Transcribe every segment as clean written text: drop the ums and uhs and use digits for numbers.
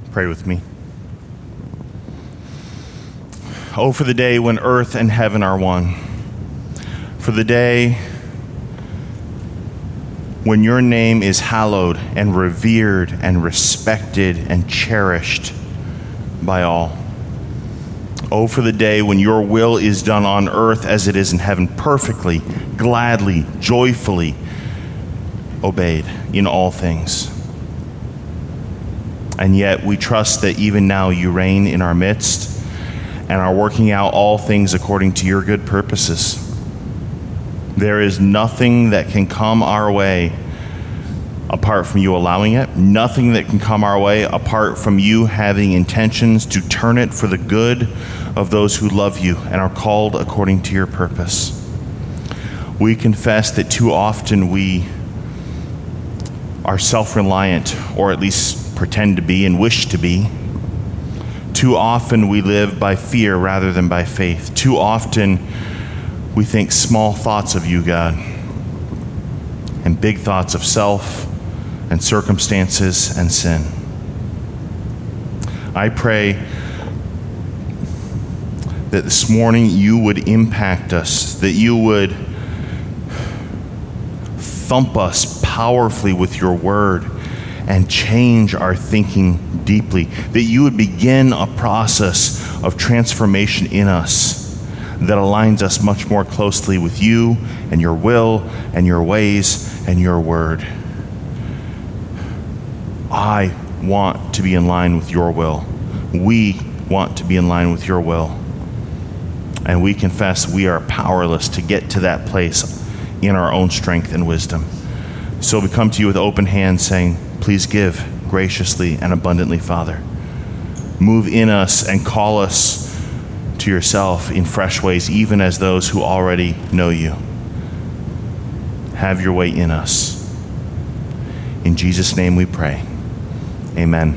Pray with me. Oh, for the day when earth and heaven are one. For the day when your name is hallowed and revered and respected and cherished by all. Oh, for the day when your will is done on earth as it is in heaven, perfectly, gladly, joyfully obeyed in all things. And yet we trust that even now you reign in our midst and are working out all things according to your good purposes. There is nothing that can come our way apart from you allowing it. Nothing that can come our way apart from you having intentions to turn it for the good of those who love you and are called according to your purpose. We confess that too often we are self-reliant, or at least pretend to be and wish to be. Too often we live by fear rather than by faith. Too often we think small thoughts of you, God, and big thoughts of self and circumstances and sin. I pray that this morning you would impact us, that you would thump us powerfully with your word and change our thinking deeply, that you would begin a process of transformation in us that aligns us much more closely with you and your will and your ways and your word. I want to be in line with your will. We want to be in line with your will. And we confess we are powerless to get to that place in our own strength and wisdom. So we come to you with open hands saying, please give graciously and abundantly, Father. Move in us and call us to yourself in fresh ways, even as those who already know you. Have your way in us. In Jesus' name we pray. Amen.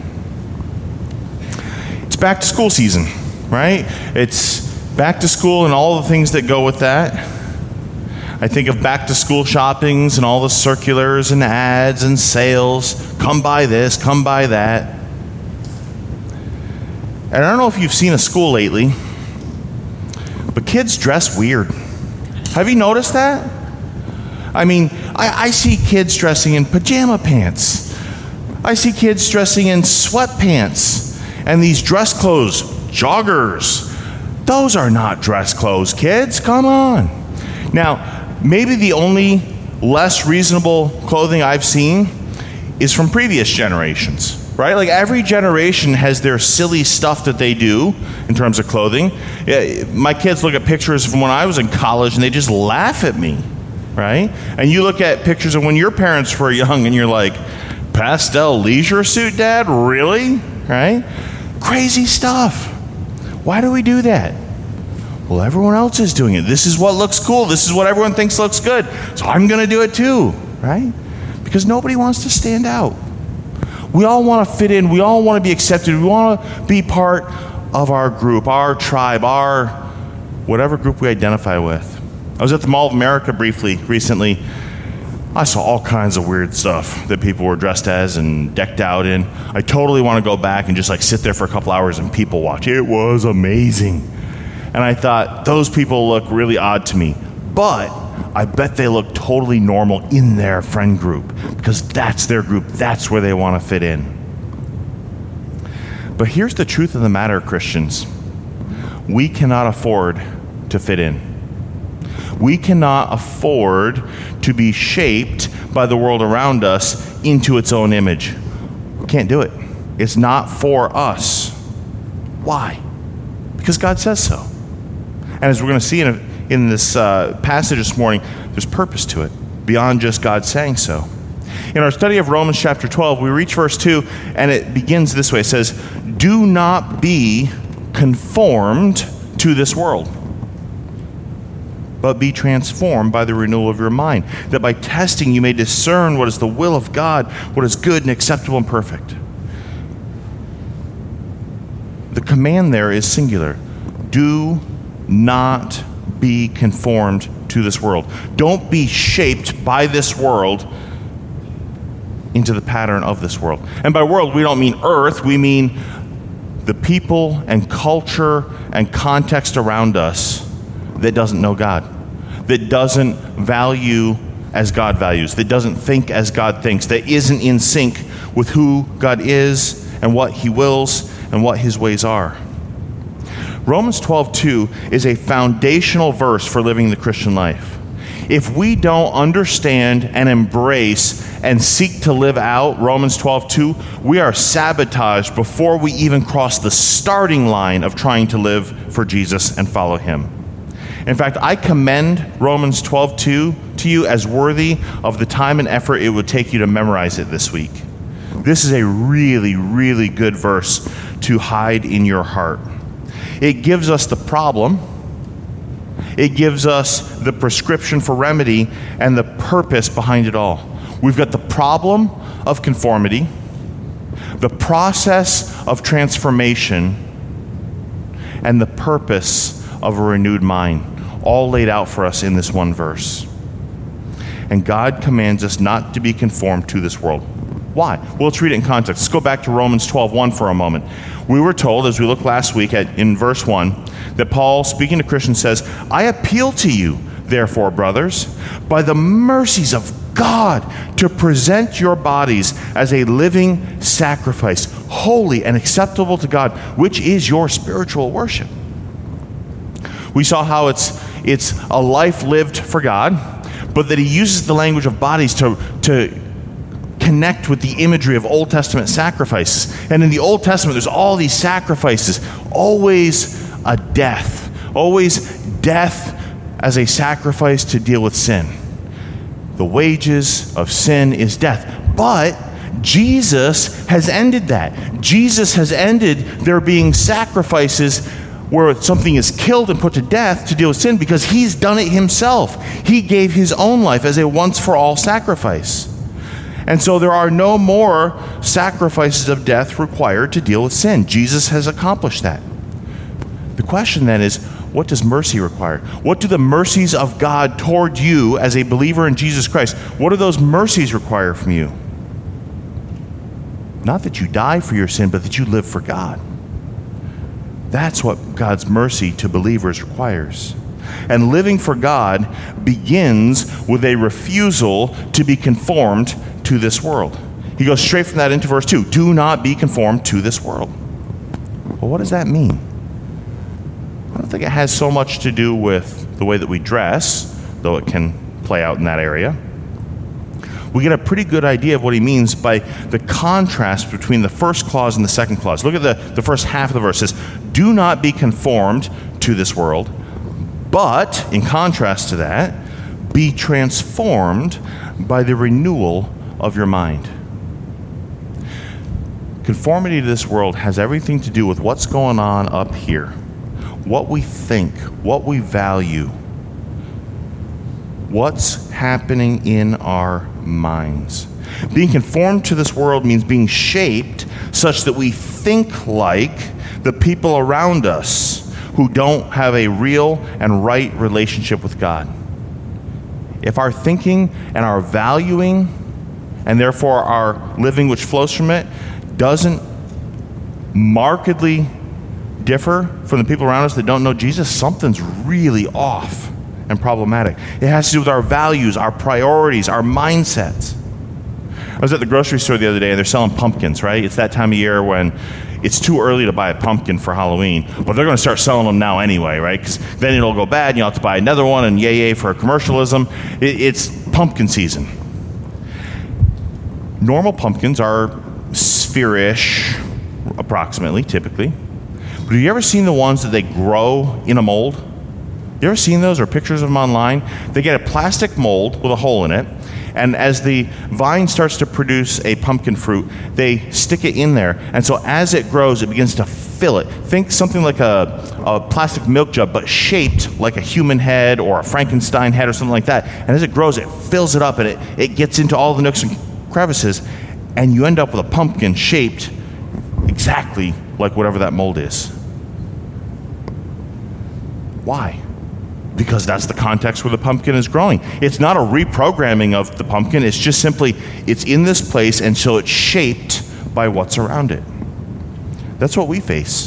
It's back to school season, right? It's back to school and all the things that go with that. I think of back to school shoppings and all the circulars and ads and sales. Come buy this, come buy that. And I don't know if you've seen a school lately, but kids dress weird. Have you noticed that? I mean, I see kids dressing in pajama pants. I see kids dressing in sweatpants and these dress clothes, joggers. Those are not dress clothes, kids. Come on. Now, maybe the only less reasonable clothing I've seen is from previous generations, right? Like every generation has their silly stuff that they do in terms of clothing. My kids look at pictures from when I was in college and they just laugh at me, right? And you look at pictures of when your parents were young and you're like, pastel leisure suit, Dad? Really? Right? Crazy stuff. Why do we do that? Well, everyone else is doing it. This is what looks cool. This is what everyone thinks looks good. So I'm going to do it too, right? Because nobody wants to stand out. We all want to fit in. We all want to be accepted. We want to be part of our group, our tribe, our whatever group we identify with. I was at the Mall of America briefly recently. I saw all kinds of weird stuff that people were dressed as and decked out in. I totally want to go back and just like sit there for a couple hours and people watch. It was amazing. And I thought, those people look really odd to me. But I bet they look totally normal in their friend group because that's their group. That's where they want to fit in. But here's the truth of the matter, Christians. We cannot afford to fit in. We cannot afford to be shaped by the world around us into its own image. We can't do it. It's not for us. Why? Because God says so. And as we're going to see in this passage this morning, there's purpose to it, beyond just God saying so. In our study of Romans chapter 12, we reach verse 2, and it begins this way. It says, do not be conformed to this world, but be transformed by the renewal of your mind, that by testing you may discern what is the will of God, what is good and acceptable and perfect. The command there is singular. Do not be conformed to this world. Don't be shaped by this world into the pattern of this world. And by world, we don't mean earth, we mean the people and culture and context around us that doesn't know God, that doesn't value as God values, that doesn't think as God thinks, that isn't in sync with who God is and what he wills and what his ways are. Romans 12:2 is a foundational verse for living the Christian life. If we don't understand and embrace and seek to live out Romans 12:2, we are sabotaged before we even cross the starting line of trying to live for Jesus and follow him. In fact, I commend Romans 12:2 to you as worthy of the time and effort it would take you to memorize it this week. This is a really, really good verse to hide in your heart. It gives us the problem, it gives us the prescription for remedy, and the purpose behind it all. We've got the problem of conformity, the process of transformation, and the purpose of a renewed mind, all laid out for us in this one verse. And God commands us not to be conformed to this world. Why? Well, let's read it in context. Let's go back to Romans 12:1 for a moment. We were told, as we looked last week in verse 1, that Paul, speaking to Christians, says, I appeal to you, therefore, brothers, by the mercies of God, to present your bodies as a living sacrifice, holy and acceptable to God, which is your spiritual worship. We saw how it's a life lived for God, but that he uses the language of bodies to connect with the imagery of Old Testament sacrifices. And in the Old Testament, there's all these sacrifices, always a death, always death as a sacrifice to deal with sin. The wages of sin is death. But Jesus has ended that. Jesus has ended there being sacrifices where something is killed and put to death to deal with sin, because he's done it himself. He gave his own life as a once-for-all sacrifice. And so there are no more sacrifices of death required to deal with sin. Jesus has accomplished that. The question then is, what does mercy require? What do the mercies of God toward you as a believer in Jesus Christ, what do those mercies require from you? Not that you die for your sin, but that you live for God. That's what God's mercy to believers requires. And living for God begins with a refusal to be conformed to this world. He goes straight from that into verse 2. Do not be conformed to this world. Well, what does that mean? I don't think it has so much to do with the way that we dress, though it can play out in that area. We get a pretty good idea of what he means by the contrast between the first clause and the second clause. Look at the first half of the verse. It says, do not be conformed to this world, but, in contrast to that, be transformed by the renewal of your mind. Conformity to this world has everything to do with what's going on up here, what we think, what we value, what's happening in our minds. Being conformed to this world means being shaped such that we think like the people around us who don't have a real and right relationship with God. If our thinking and our valuing, and therefore our living which flows from it, doesn't markedly differ from the people around us that don't know Jesus, something's really off and problematic. It has to do with our values, our priorities, our mindsets. I was at the grocery store the other day and they're selling pumpkins, right? It's that time of year when it's too early to buy a pumpkin for Halloween, but they're going to start selling them now anyway, right? Because then it'll go bad and you'll have to buy another one, and yay for commercialism. It's pumpkin season. Normal pumpkins are sphere-ish, approximately, typically. But have you ever seen the ones that they grow in a mold? You ever seen those or pictures of them online? They get a plastic mold with a hole in it, and as the vine starts to produce a pumpkin fruit, they stick it in there. And so as it grows, it begins to fill it. Think something like a plastic milk jug, but shaped like a human head or a Frankenstein head or something like that. And as it grows, it fills it up, and it gets into all the nooks and crevices, and you end up with a pumpkin shaped exactly like whatever that mold is. Why? because that's the context where the pumpkin is growing. It's not a reprogramming of the pumpkin. It's just simply, it's in this place, and so it's shaped by what's around it. That's what we face.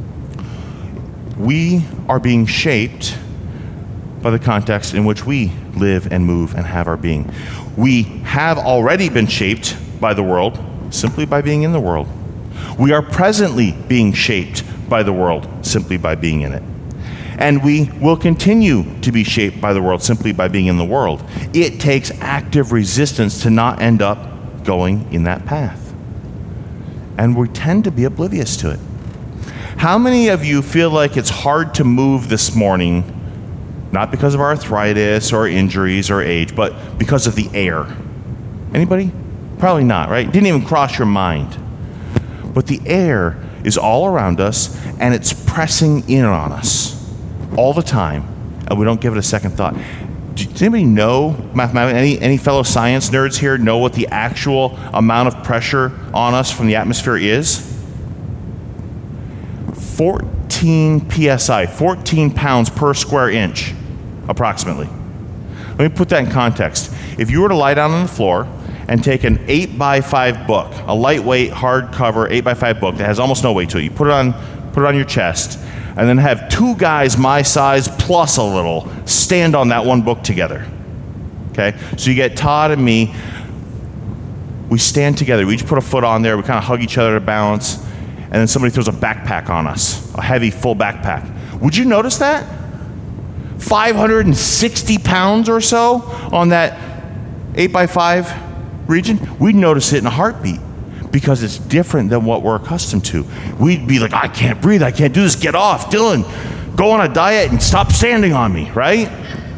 We are being shaped by the context in which we live and move and have our being. We have already been shaped by the world simply by being in the world. We are presently being shaped by the world simply by being in it. And we will continue to be shaped by the world simply by being in the world. It takes active resistance to not end up going in that path. And we tend to be oblivious to it. How many of you feel like it's hard to move this morning, not because of arthritis or injuries or age, but because of the air? Anybody? Probably not, right? It didn't even cross your mind. But the air is all around us, and it's pressing in on us all the time, and we don't give it a second thought. Does anybody know mathematics? Any fellow science nerds here know what the actual amount of pressure on us from the atmosphere is? 14 psi, 14 pounds per square inch, approximately. Let me put that in context. If you were to lie down on the floor and take an 8x5 book, a lightweight, hardcover 8x5 book that has almost no weight to it, you put it on your chest, and then have two guys my size plus a little stand on that one book together. Okay? So you get Todd and me, we stand together, we each put a foot on there, we kind of hug each other to balance, and then somebody throws a backpack on us, a heavy, full backpack. Would you notice that? 560 pounds or so on that 8x5 region? We'd notice it in a heartbeat because it's different than what we're accustomed to. We'd be like, I can't breathe, I can't do this, get off, Dylan, go on a diet and stop standing on me, right?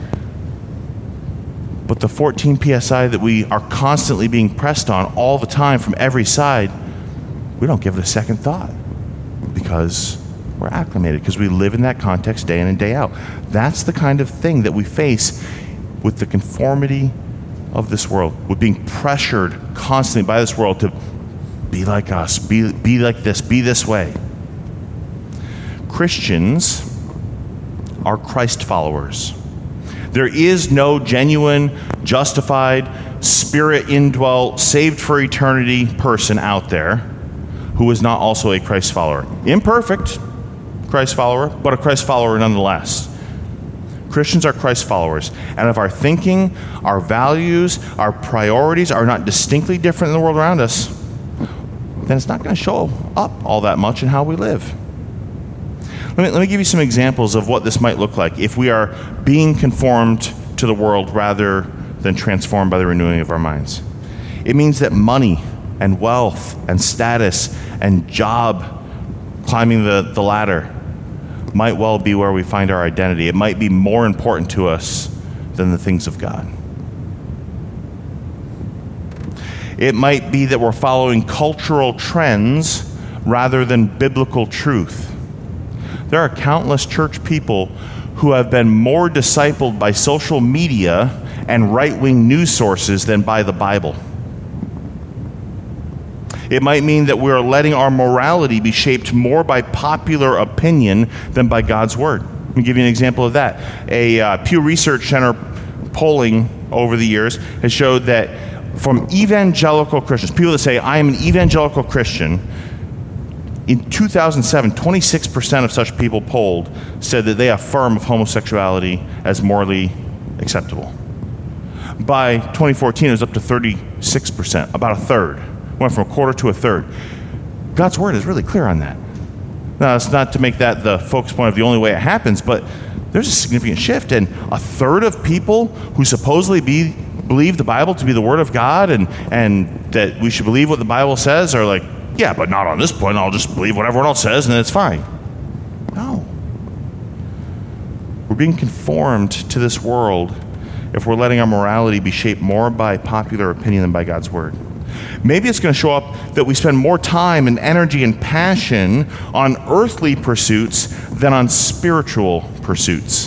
But the 14 psi that we are constantly being pressed on all the time from every side, we don't give it a second thought because we're acclimated, because we live in that context day in and day out. That's the kind of thing that we face with the conformity of this world, with being pressured constantly by this world to be like us, be like this, be this way. Christians are Christ followers. There is no genuine, justified, spirit indwelt, saved for eternity person out there who is not also a Christ follower. Imperfect Christ follower, but a Christ follower nonetheless. Christians are Christ followers. And if our thinking, our values, our priorities are not distinctly different in the world around us, then it's not going to show up all that much in how we live. Let me give you some examples of what this might look like if we are being conformed to the world rather than transformed by the renewing of our minds. It means that money and wealth and status and job, climbing the ladder, might well be where we find our identity. It might be more important to us than the things of God. It might be that we're following cultural trends rather than biblical truth. There are countless church people who have been more discipled by social media and right-wing news sources than by the Bible. It might mean that we are letting our morality be shaped more by popular opinion than by God's Word. Let me give you an example of that. A Pew Research Center polling over the years has showed that from evangelical Christians, people that say, I am an evangelical Christian, in 2007, 26% of such people polled said that they affirm of homosexuality as morally acceptable. By 2014, it was up to 36%, about a third. Went from a quarter to a third. God's Word is really clear on that. Now, it's not to make that the focus point of the only way it happens, but there's a significant shift, and a third of people who supposedly believe the Bible to be the Word of God and that we should believe what the Bible says are like, yeah, but not on this point. I'll just believe what everyone else says and then it's fine. No. We're being conformed to this world if we're letting our morality be shaped more by popular opinion than by God's Word. Maybe it's going to show up that we spend more time and energy and passion on earthly pursuits than on spiritual pursuits.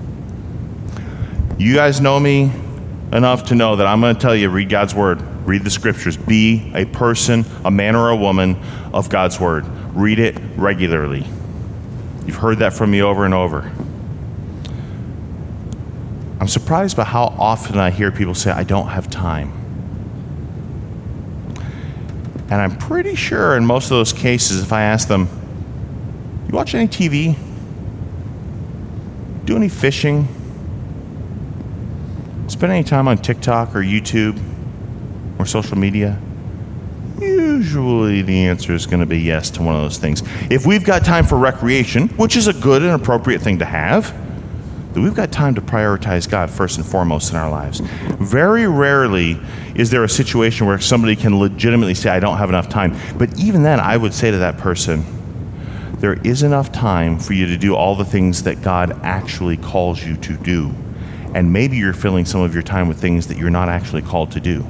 You guys know me enough to know that I'm going to tell you, read God's Word. Read the Scriptures. Be a person, a man or a woman of God's Word. Read it regularly. You've heard that from me over and over. I'm surprised by how often I hear people say, I don't have time. And I'm pretty sure in most of those cases, if I ask them, you watch any TV? Do any fishing? Spend any time on TikTok or YouTube or social media? Usually the answer is going to be yes to one of those things. If we've got time for recreation, which is a good and appropriate thing to have, then we've got time to prioritize God first and foremost in our lives. Very rarely is there a situation where somebody can legitimately say, I don't have enough time. But even then, I would say to that person, there is enough time for you to do all the things that God actually calls you to do. And maybe you're filling some of your time with things that you're not actually called to do.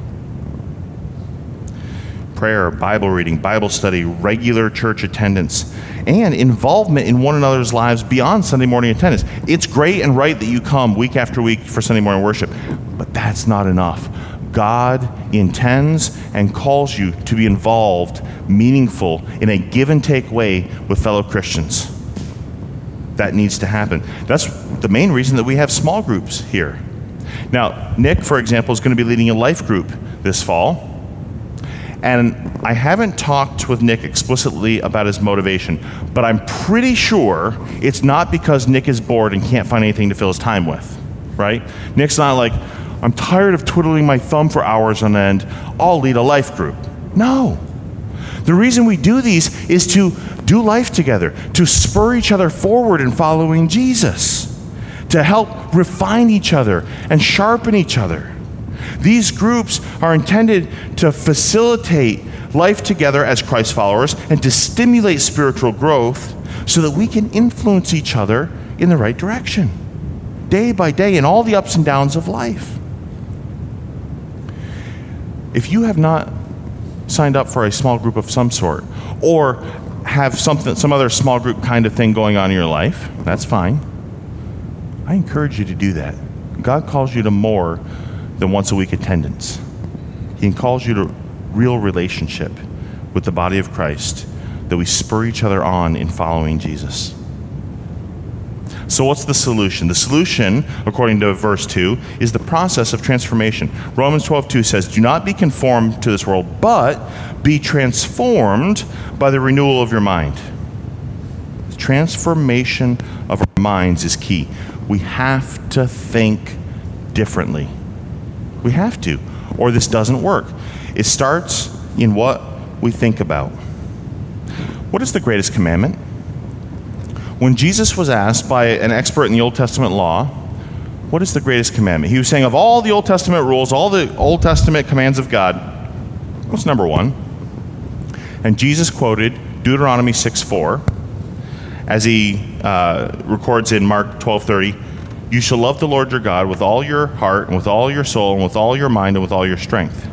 Prayer, Bible reading, Bible study, regular church attendance, and involvement in one another's lives beyond Sunday morning attendance. It's great and right that you come week after week for Sunday morning worship, but that's not enough. God intends and calls you to be involved, meaningful, in a give and take way with fellow Christians. That needs to happen. That's the main reason that we have small groups here. Now, Nick, for example, is going to be leading a life group this fall. And I haven't talked with Nick explicitly about his motivation, but I'm pretty sure it's not because Nick is bored and can't find anything to fill his time with, right? Nick's not like, I'm tired of twiddling my thumb for hours on end, I'll lead a life group. No. The reason we do these is to do life together, to spur each other forward in following Jesus, to help refine each other and sharpen each other. These groups are intended to facilitate life together as Christ followers and to stimulate spiritual growth so that we can influence each other in the right direction, day by day in all the ups and downs of life. If you have not signed up for a small group of some sort, or have some other small group kind of thing going on in your life, that's fine. I encourage you to do that. God calls you to more than once a week attendance. He calls you to real relationship with the body of Christ, that we spur each other on in following Jesus. So what's the solution? The solution, according to verse 2, is the process of transformation. Romans 12:2 says, do not be conformed to this world, but be transformed by the renewal of your mind. The transformation of our minds is key. We have to think differently. We have to, or this doesn't work. It starts in what we think about. What is the greatest commandment? When Jesus was asked by an expert in the Old Testament law, what is the greatest commandment? He was saying, of all the Old Testament rules, all the Old Testament commands of God, what's number one? And Jesus quoted Deuteronomy 6:4, as he records in Mark 12:30, you shall love the Lord your God with all your heart and with all your soul and with all your mind and with all your strength.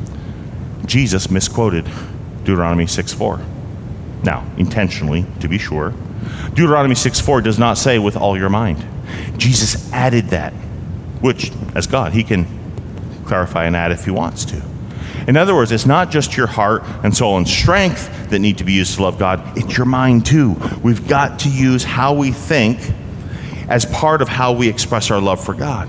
Jesus misquoted Deuteronomy 6:4. Now, intentionally, to be sure. Deuteronomy 6:4 does not say with all your mind. Jesus added that, which, as God, he can clarify and add if he wants to. In other words, it's not just your heart and soul and strength that need to be used to love God, it's your mind too. We've got to use how we think as part of how we express our love for God.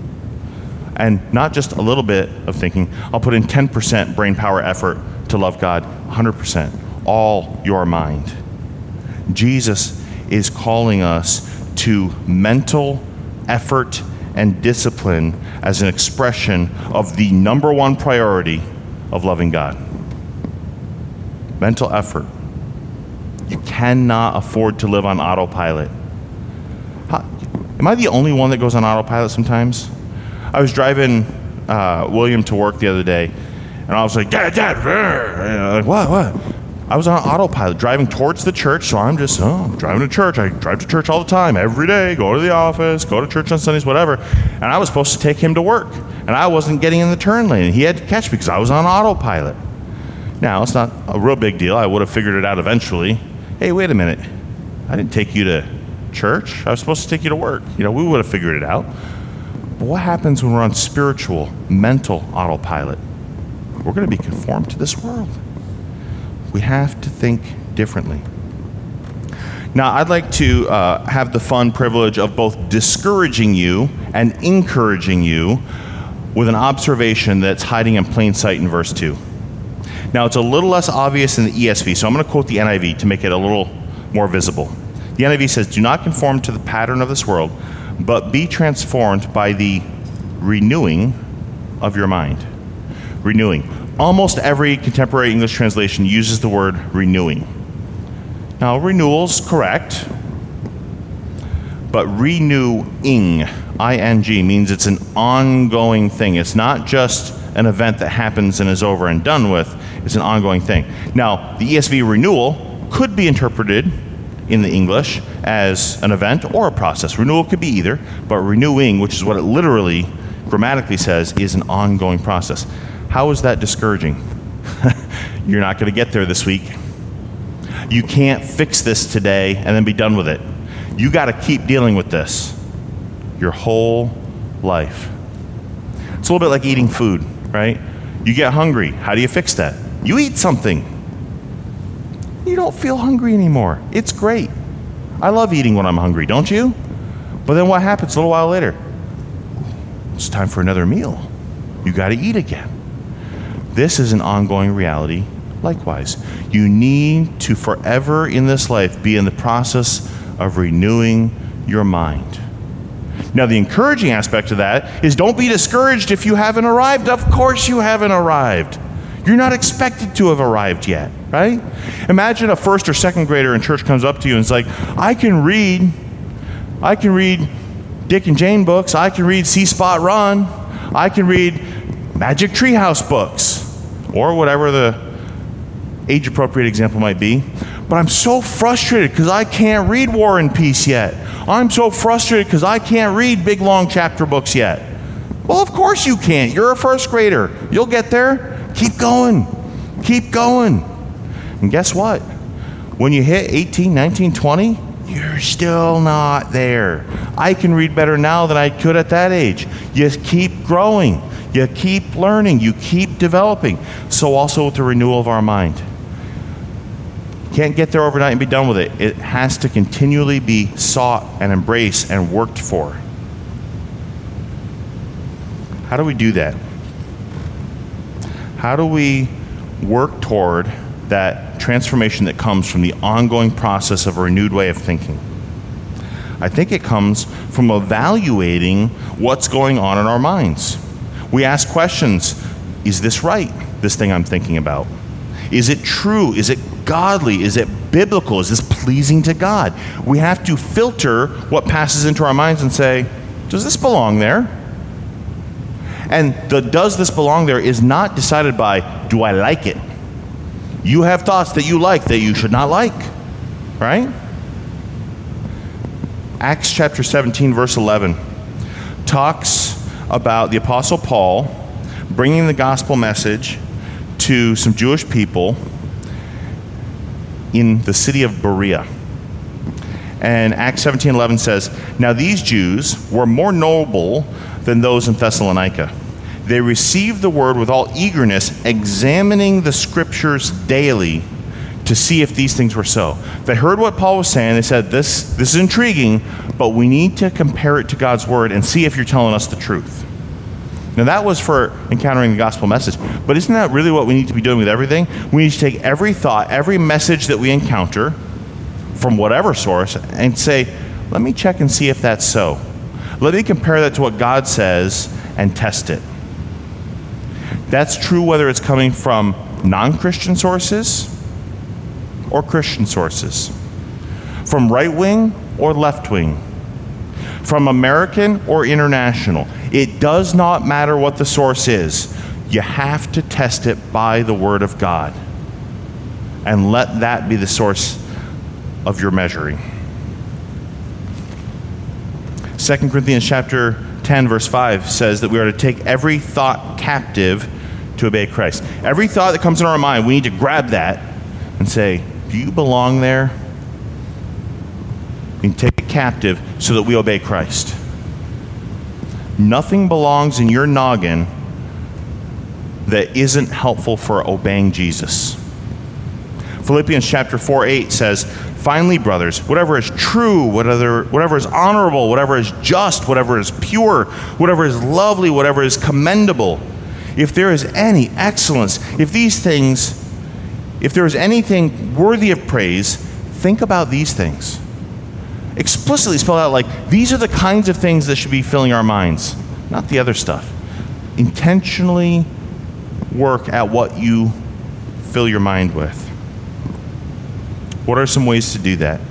And not just a little bit of thinking, I'll put in 10% brain power effort to love God, 100%, all your mind. Jesus is calling us to mental effort and discipline as an expression of the number one priority of loving God. Mental effort. You cannot afford to live on autopilot. Am I the only one that goes on autopilot sometimes? I was driving William to work the other day, and I was like, Dad, like, what? I was on autopilot driving towards the church, so I'm just, driving to church. I drive to church all the time, every day, go to the office, go to church on Sundays, whatever. And I was supposed to take him to work, and I wasn't getting in the turn lane, and he had to catch me because I was on autopilot. Now, it's not a real big deal. I would have figured it out eventually. Hey, wait a minute. I didn't take you to church. I was supposed to take you to work. We would have figured it out. But what happens when we're on spiritual, mental autopilot? We're going to be conformed to this world. We have to think differently. Now, I'd like to have the fun privilege of both discouraging you and encouraging you with an observation that's hiding in plain sight in verse 2. Now, it's a little less obvious in the ESV, so I'm going to quote the NIV to make it a little more visible. The NIV says, "Do not conform to the pattern of this world, but be transformed by the renewing of your mind." Renewing. Almost every contemporary English translation uses the word renewing. Now, renewal's correct, but renewing, I-N-G, means it's an ongoing thing. It's not just an event that happens and is over and done with. It's an ongoing thing. Now, the ESV renewal could be interpreted in the English as an event or a process. Renewal could be either, but renewing, which is what it literally, grammatically says, is an ongoing process. How is that discouraging? You're not going to get there this week. You can't fix this today and then be done with it. You got to keep dealing with this your whole life. It's a little bit like eating food, right? You get hungry. How do you fix that? You eat something. You don't feel hungry anymore. It's great. I love eating when I'm hungry, don't you? But then what happens a little while later? It's time for another meal. You got to eat again. This is an ongoing reality likewise. You need to forever in this life be in the process of renewing your mind. Now, the encouraging aspect of that is don't be discouraged if you haven't arrived. Of course you haven't arrived. You're not expected to have arrived yet, right? Imagine a first or second grader in church comes up to you and is like, I can read Dick and Jane books. I can read See Spot Run. I can read Magic Treehouse books, or whatever the age-appropriate example might be. But I'm so frustrated because I can't read War and Peace yet. I'm so frustrated because I can't read big, long chapter books yet. Well, of course you can't. You're a first grader. You'll get there. Keep going. Keep going. And guess what? When you hit 18, 19, 20, you're still not there. I can read better now than I could at that age. You keep growing. You keep learning. You keep developing. So also with the renewal of our mind. Can't get there overnight and be done with it. It has to continually be sought and embraced and worked for. How do we do that? How do we work toward that transformation that comes from the ongoing process of a renewed way of thinking? I think it comes from evaluating what's going on in our minds. We ask questions. Is this right, this thing I'm thinking about? Is it true? Is it godly? Is it biblical? Is this pleasing to God? We have to filter what passes into our minds and say, does this belong there? And the does this belong there is not decided by, do I like it? You have thoughts that you like that you should not like, right? Acts chapter 17, verse 11 talks about the Apostle Paul bringing the gospel message to some Jewish people in the city of Berea. And Acts 17:11 says, "Now these Jews were more noble than those in Thessalonica. They received the word with all eagerness, examining the scriptures daily to see if these things were so." They heard what Paul was saying. They said, this is intriguing, but we need to compare it to God's word and see if you're telling us the truth. Now that was for encountering the gospel message, but isn't that really what we need to be doing with everything? We need to take every thought, every message that we encounter from whatever source and say, let me check and see if that's so. Let me compare that to what God says and test it. That's true whether it's coming from non-Christian sources or Christian sources, from right wing or left wing, from American or international. It does not matter what the source is. You have to test it by the Word of God. And let that be the source of your measuring. 2 Corinthians chapter 10, verse 5 says that we are to take every thought captive to obey Christ. Every thought that comes in our mind, we need to grab that and say, do you belong there? And take it captive so that we obey Christ. Nothing belongs in your noggin that isn't helpful for obeying Jesus. Philippians chapter 4:8 says, "Finally, brothers, whatever is true, whatever is honorable, whatever is just, whatever is pure, whatever is lovely, whatever is commendable, if there is any excellence, if there is anything worthy of praise, think about these things." Explicitly spelled out, like, these are the kinds of things that should be filling our minds, not the other stuff. Intentionally work at what you fill your mind with. What are some ways to do that?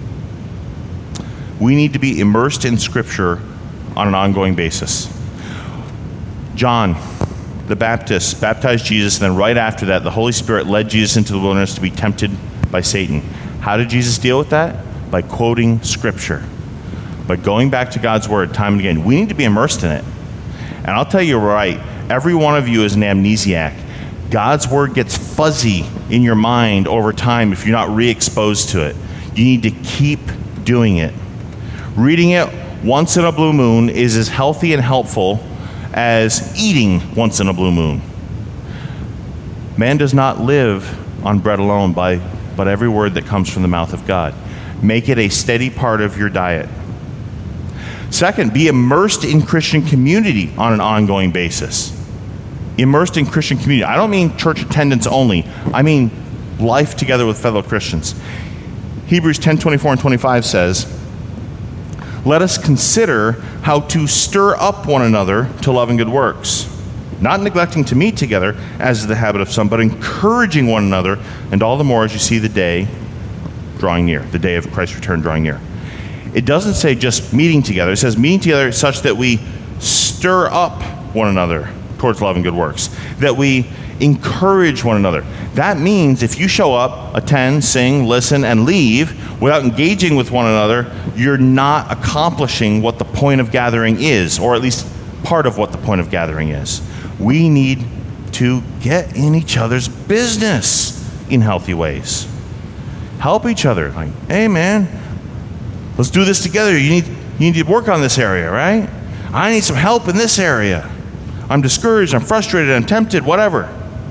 We need to be immersed in Scripture on an ongoing basis. John the Baptist baptized Jesus, and then right after that, the Holy Spirit led Jesus into the wilderness to be tempted by Satan. How did Jesus deal with that? By quoting Scripture, by going back to God's Word time and again. We need to be immersed in it. And I'll tell you right, every one of you is an amnesiac. God's Word gets fuzzy in your mind over time if you're not re-exposed to it. You need to keep doing it. Reading it once in a blue moon is as healthy and helpful as eating once in a blue moon. Man does not live on bread alone, but every word that comes from the mouth of God. Make it a steady part of your diet. Second, be immersed in Christian community on an ongoing basis. Immersed in Christian community. I don't mean church attendance only. I mean life together with fellow Christians. Hebrews 10:24 and 25 says, "Let us consider how to stir up one another to love and good works, not neglecting to meet together, as is the habit of some, but encouraging one another, and all the more as you see the day drawing near," the day of Christ's return drawing near. It doesn't say just meeting together. It says meeting together such that we stir up one another towards love and good works, that we encourage one another. That means if you show up, attend, sing, listen, and leave without engaging with one another, you're not accomplishing what the point of gathering is, or at least part of what the point of gathering is. We need to get in each other's business in healthy ways. Help each other. Like, hey man, let's do this together. You need to work on this area, right? I need some help in this area. I'm discouraged, I'm frustrated, I'm tempted, whatever.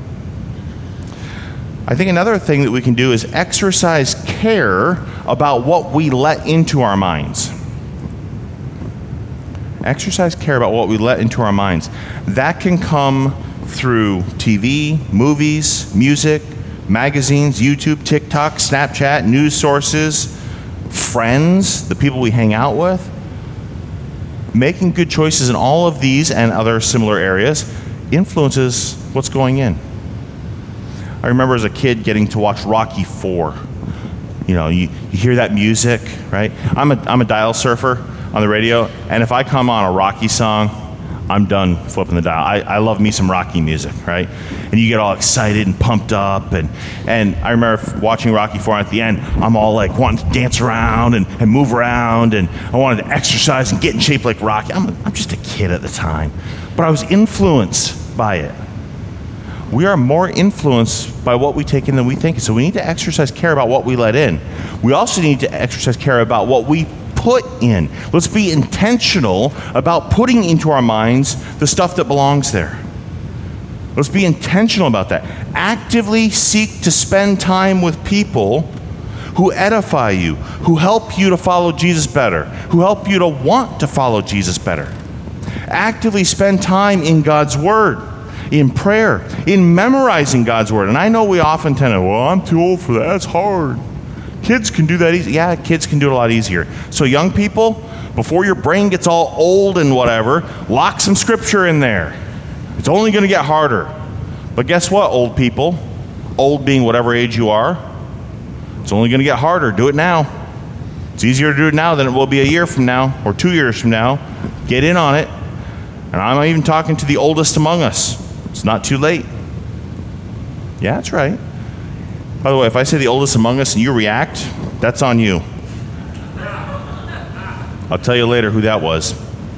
I think another thing that we can do is exercise care about what we let into our minds. Exercise care about what we let into our minds. That can come through TV, movies, music, magazines, YouTube, TikTok, Snapchat, news sources, friends, the people we hang out with. Making good choices in all of these and other similar areas influences what's going in. I remember as a kid getting to watch Rocky IV. You know, you hear that music, right? I'm a dial surfer on the radio, and if I come on a Rocky song, I'm done flipping the dial. I love me some Rocky music, right? And you get all excited and pumped up, and I remember watching Rocky IV, and at the end, I'm all like wanting to dance around and move around, and I wanted to exercise and get in shape like Rocky. I'm just a kid at the time, but I was influenced by it. We are more influenced by what we take in than we think, so we need to exercise care about what we let in. We also need to exercise care about what we put in. Let's be intentional about putting into our minds the stuff that belongs there. Let's be intentional about that. Actively seek to spend time with people who edify you, who help you to follow Jesus better, who help you to want to follow Jesus better. Actively spend time in God's Word, in prayer, in memorizing God's Word. And I know we often tend to, well, I'm too old for that. That's hard. Kids can do that easy. Yeah, kids can do it a lot easier. So young people, before your brain gets all old and whatever, lock some scripture in there. It's only going to get harder. But guess what, old people? Old being whatever age you are. It's only going to get harder. Do it now. It's easier to do it now than it will be a year from now or 2 years from now. Get in on it. And I'm even talking to the oldest among us. It's not too late. Yeah, that's right. By the way, if I say the oldest among us and you react, that's on you. I'll tell you later who that was.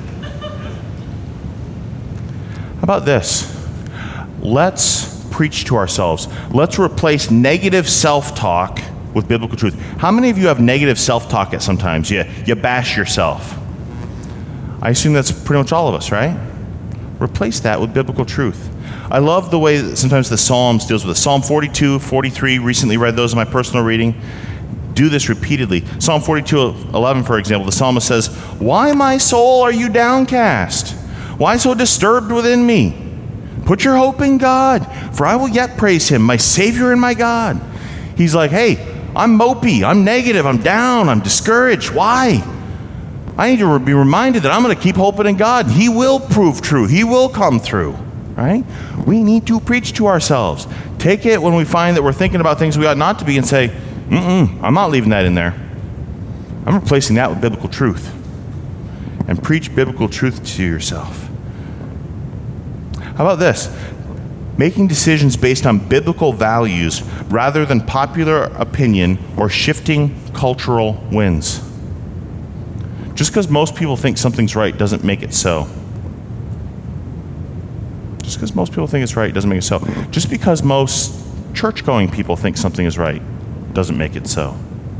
How about this? Let's preach to ourselves. Let's replace negative self-talk with biblical truth. How many of you have negative self-talk at sometimes? You bash yourself. I assume that's pretty much all of us, right? Replace that with biblical truth. I love the way that sometimes the Psalms deals with it. Psalm 42, 43, recently read those in my personal reading. Do this repeatedly. Psalm 42:11, for example, the psalmist says, "Why, my soul, are you downcast? Why so disturbed within me? Put your hope in God, for I will yet praise him, my Savior and my God." He's like, hey, I'm mopey, I'm negative, I'm down, I'm discouraged. Why? I need to be reminded that I'm going to keep hoping in God. He will prove true. He will come through, right? We need to preach to ourselves. Take it when we find that we're thinking about things we ought not to be and say, I'm not leaving that in there. I'm replacing that with biblical truth. And preach biblical truth to yourself. How about this? Making decisions based on biblical values rather than popular opinion or shifting cultural winds. Just because most people think something's right doesn't make it so. Just because most people think it's right doesn't make it so. Just because most church-going people think something is right doesn't make it so.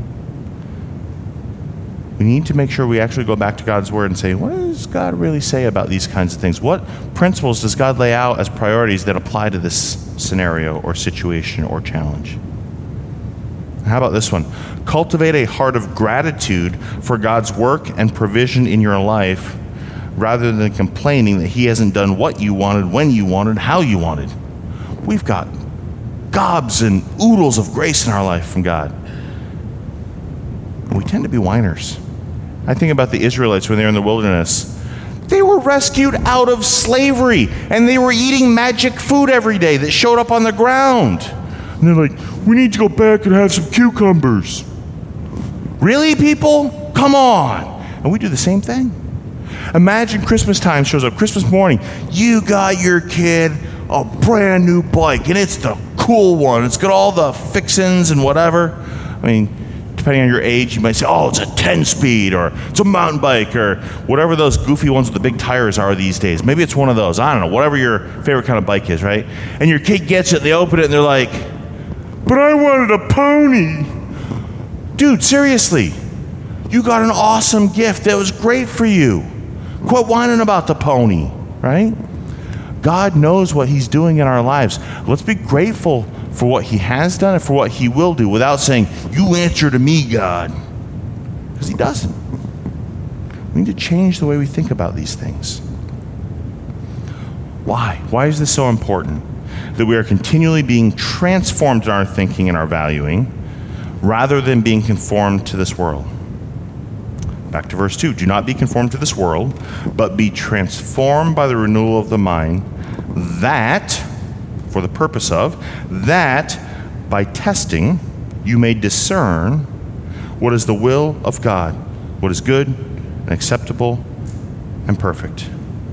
We need to make sure we actually go back to God's Word and say, what does God really say about these kinds of things? What principles does God lay out as priorities that apply to this scenario or situation or challenge? How about this one? Cultivate a heart of gratitude for God's work and provision in your life rather than complaining that he hasn't done what you wanted, when you wanted, how you wanted. We've got gobs and oodles of grace in our life from God. And we tend to be whiners. I think about the Israelites when they were in the wilderness. They were rescued out of slavery, and they were eating magic food every day that showed up on the ground. And they're like, we need to go back and have some cucumbers. Really, people? Come on. And we do the same thing. Imagine Christmas time shows up, Christmas morning. You got your kid a brand new bike, and it's the cool one. It's got all the fixins and whatever. I mean, depending on your age, you might say, oh, it's a 10-speed, or it's a mountain bike, or whatever those goofy ones with the big tires are these days. Maybe it's one of those. I don't know, whatever your favorite kind of bike is, right? And your kid gets it, they open it, and they're like, but I wanted a pony. Dude, seriously, you got an awesome gift that was great for you. Quit whining about the pony, right? God knows what he's doing in our lives. Let's be grateful for what he has done and for what he will do without saying, you answer to me, God. Because he doesn't. We need to change the way we think about these things. Why? Why is this so important? That we are continually being transformed in our thinking and our valuing rather than being conformed to this world. Back to verse 2. Do not be conformed to this world, but be transformed by the renewal of the mind, that, for the purpose of, that by testing you may discern what is the will of God, what is good and acceptable and perfect.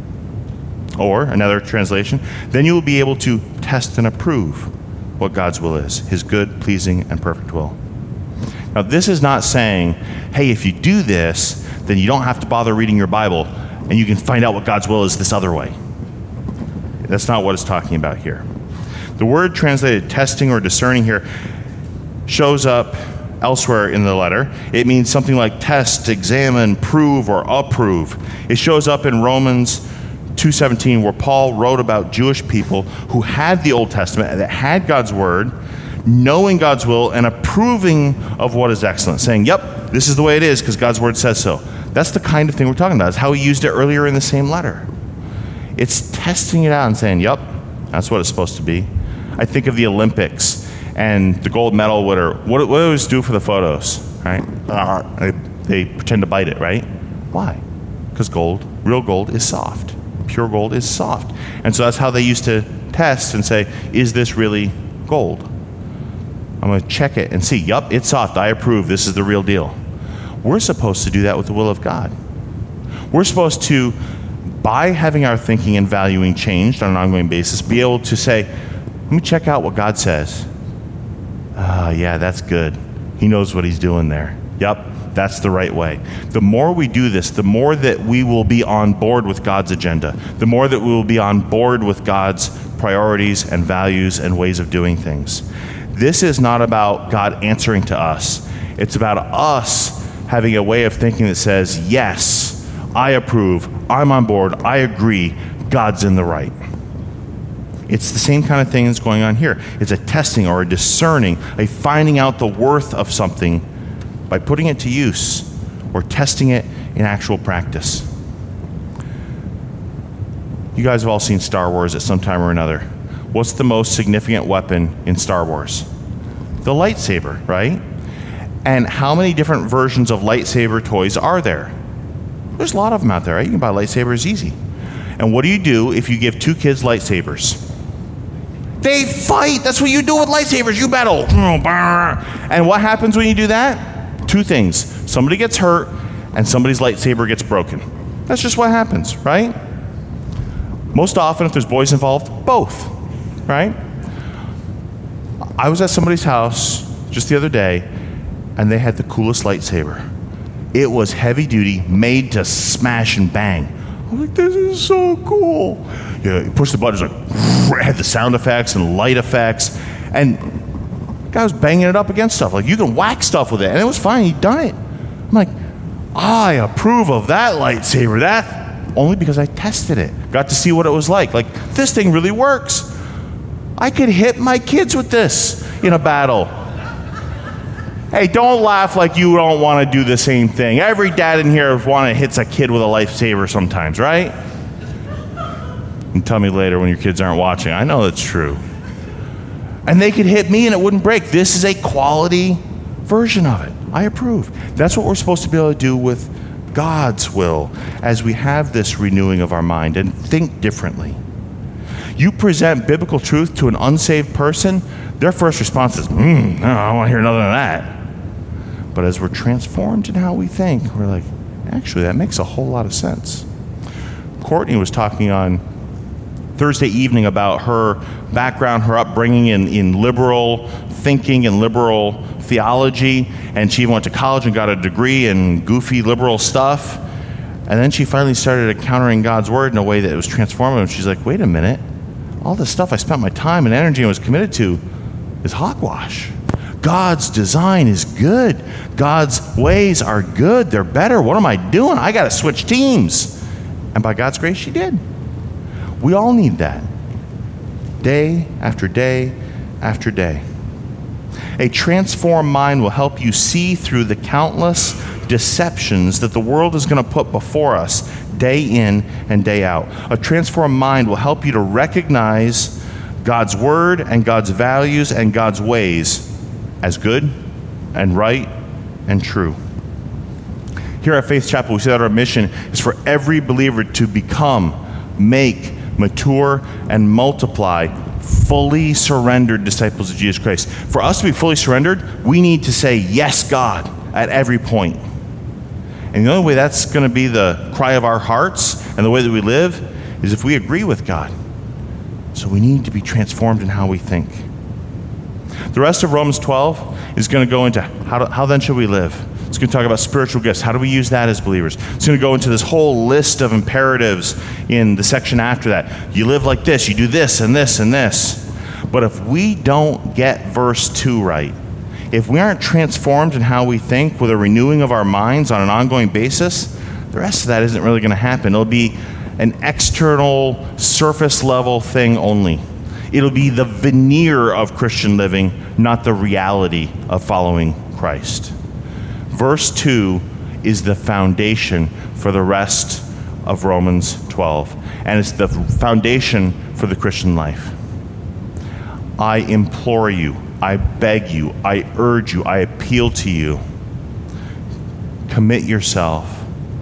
Or, another translation, then you will be able to test and approve what God's will is, his good, pleasing, and perfect will. Now, this is not saying, hey, if you do this, then you don't have to bother reading your Bible, and you can find out what God's will is this other way. That's not what it's talking about here. The word translated testing or discerning here shows up elsewhere in the letter. It means something like test, examine, prove, or approve. It shows up in Romans 2:17, where Paul wrote about Jewish people who had the Old Testament, that had God's word, knowing God's will and approving of what is excellent, saying, yep, this is the way it is because God's word says so. That's the kind of thing we're talking about. It's how he used it earlier in the same letter. It's testing it out and saying, yep, that's what it's supposed to be. I think of the Olympics and the gold medal winner. What do they always do for the photos, right? They pretend to bite it, right? Why? Because gold, real gold, is soft. Pure gold is soft. And so that's how they used to test and say, is this really gold? I'm going to check it and see, yup, it's soft. I approve. This is the real deal. We're supposed to do that with the will of God. We're supposed to, by having our thinking and valuing changed on an ongoing basis, be able to say, let me check out what God says. Yeah, that's good. He knows what he's doing there. Yup, that's the right way. The more we do this, the more that we will be on board with God's agenda. The more that we will be on board with God's priorities and values and ways of doing things. This is not about God answering to us. It's about us having a way of thinking that says, yes, I approve, I'm on board, I agree, God's in the right. It's the same kind of thing that's going on here. It's a testing or a discerning, a finding out the worth of something by putting it to use or testing it in actual practice. You guys have all seen Star Wars at some time or another. What's the most significant weapon in Star Wars? The lightsaber, right? And how many different versions of lightsaber toys are there? There's a lot of them out there, right? You can buy lightsabers easy. And what do you do if you give two kids lightsabers? They fight. That's what you do with lightsabers. You battle. And what happens when you do that? Two things. Somebody gets hurt and somebody's lightsaber gets broken. That's just what happens, right? Most often, if there's boys involved, both, right? I was at somebody's house just the other day, and they had the coolest lightsaber. It was heavy duty, made to smash and bang. I'm like, this is so cool. You push the buttons, it had the sound effects and light effects, and the guy was banging it up against stuff. Like, you can whack stuff with it, and it was fine. He'd done it. I'm like, I approve of that lightsaber. That only because I tested it. Got to see what it was like. Like, this thing really works. I could hit my kids with this in a battle. Hey, don't laugh like you don't want to do the same thing. Every dad in here hits a kid with a lightsaber sometimes, right? And tell me later when your kids aren't watching. I know that's true. And they could hit me and it wouldn't break. This is a quality version of it. I approve. That's what we're supposed to be able to do with God's will as we have this renewing of our mind and think differently. You present biblical truth to an unsaved person, their first response is, no, I don't want to hear nothing of that. But as we're transformed in how we think, we're like, actually, that makes a whole lot of sense. Courtney was talking on Thursday evening about her background, her upbringing in liberal thinking and liberal theology, and she went to college and got a degree in goofy liberal stuff. And then she finally started encountering God's word in a way that was transformative. And she's like, wait a minute, all this stuff I spent my time and energy and was committed to is hogwash. God's design is good. God's ways are good. They're better. What am I doing? I got to switch teams. And by God's grace, she did. We all need that. Day after day after day. A transformed mind will help you see through the countless deceptions that the world is going to put before us day in and day out. A transformed mind will help you to recognize God's word and God's values and God's ways as good and right and true. Here at Faith Chapel, we say that our mission is for every believer to become, make, mature, and multiply fully surrendered disciples of Jesus Christ. For us to be fully surrendered, we need to say, yes, God, at every point. And the only way that's going to be the cry of our hearts and the way that we live is if we agree with God. So we need to be transformed in how we think. The rest of Romans 12 is going to go into how then should we live. It's going to talk about spiritual gifts. How do we use that as believers? It's going to go into this whole list of imperatives in the section after that. You live like this, you do this and this and this. But if we don't get verse 2 right, if we aren't transformed in how we think with a renewing of our minds on an ongoing basis, the rest of that isn't really going to happen. It'll be an external, surface level thing only. It'll be the veneer of Christian living, not the reality of following Christ. Verse 2 is the foundation for the rest of Romans 12, and it's the foundation for the Christian life. I implore you, I beg you, I urge you, I appeal to you, commit yourself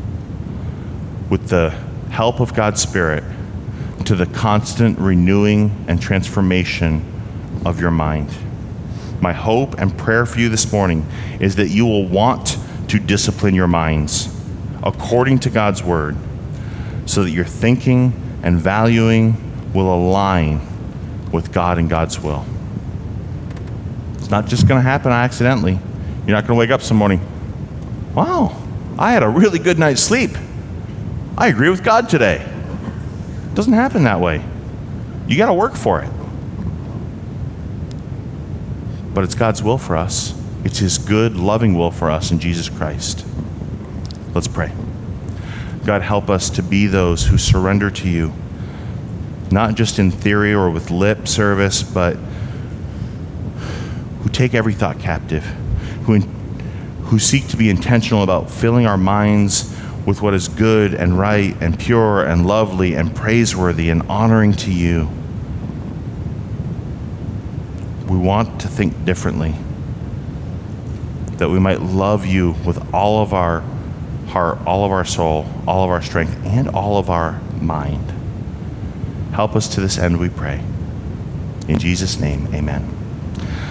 with the help of God's Spirit to the constant renewing and transformation of your mind. My hope and prayer for you this morning is that you will want to discipline your minds according to God's word so that your thinking and valuing will align with God and God's will. It's not just going to happen accidentally. You're not going to wake up some morning, wow, I had a really good night's sleep. I agree with God today. It doesn't happen that way. You got to work for it. But it's God's will for us. It's his good, loving will for us in Jesus Christ. Let's pray. God, help us to be those who surrender to you not just in theory or with lip service, but who take every thought captive, who seek to be intentional about filling our minds with what is good and right and pure and lovely and praiseworthy and honoring to you. We want to think differently, that we might love you with all of our heart, all of our soul, all of our strength, and all of our mind. Help us to this end, we pray. In Jesus' name, amen.